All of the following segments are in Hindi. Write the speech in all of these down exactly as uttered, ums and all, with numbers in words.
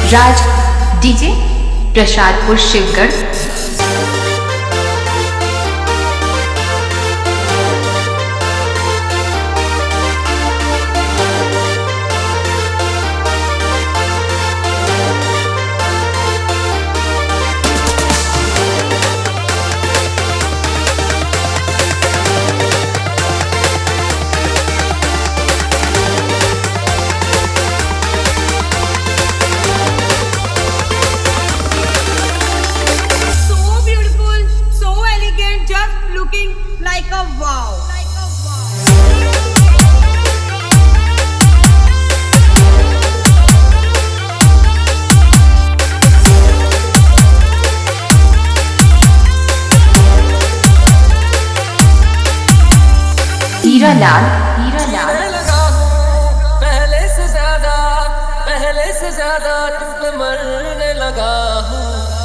Raj DJ Prasadpur Shivgarh. Looking like a wow. Like a wow. हीरा लाल हीरा लाल लगा हूँ पहले से ज्यादा पहले से ज्यादा तुम पे मरने लगा हूँ।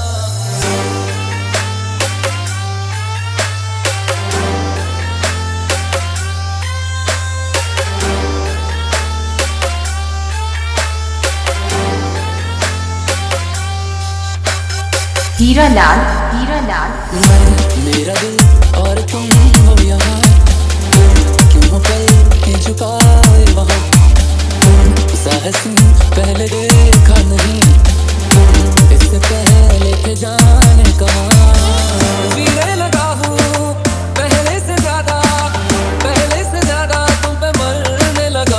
हीरा लाल हीरा लाल मेरा दिल और तुम हो यहाँ, क्यों हो पल के झुकाए वहाँ। साहसी पहले देखा नहीं, इससे पहले के जाने कहाँ। जीने लगा हूँ पहले से ज्यादा पहले से ज्यादा तुम पे मरने लगा।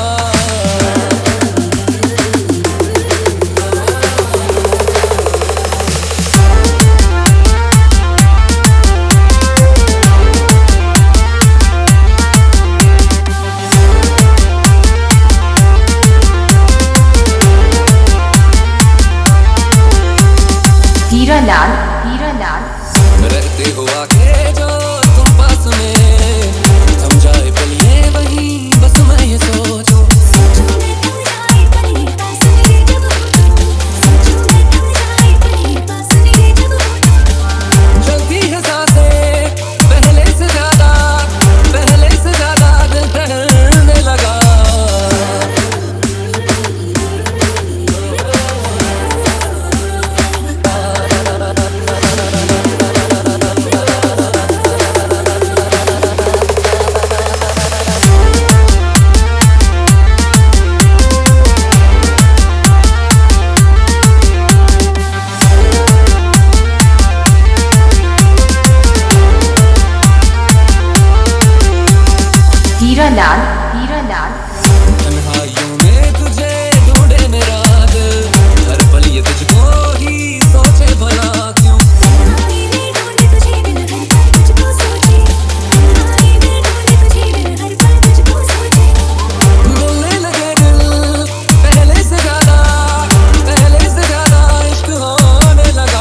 हीरा लाल हीरा लाल रहते हो आगे जो तुम पास में, थम जाए पलिए वहीं बस मैं ये सोचूं। चलती है सांसें पहले से ज्यादा पहले से ज्यादा दिल ठहरने लगा। हीरा लाल हीरा लाल तन्हाइयों में तुझे ढूंढे मेरा दिल, हर पल ये तुझको ही सोचे भला क्यों। बोलने लगे दिल पहले से ज्यादा पहले से ज्यादा इश्क होने लगा।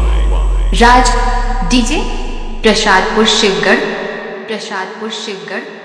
राज डीजे प्रसादपुर शिवगढ़ प्रसादपुर शिवगढ़।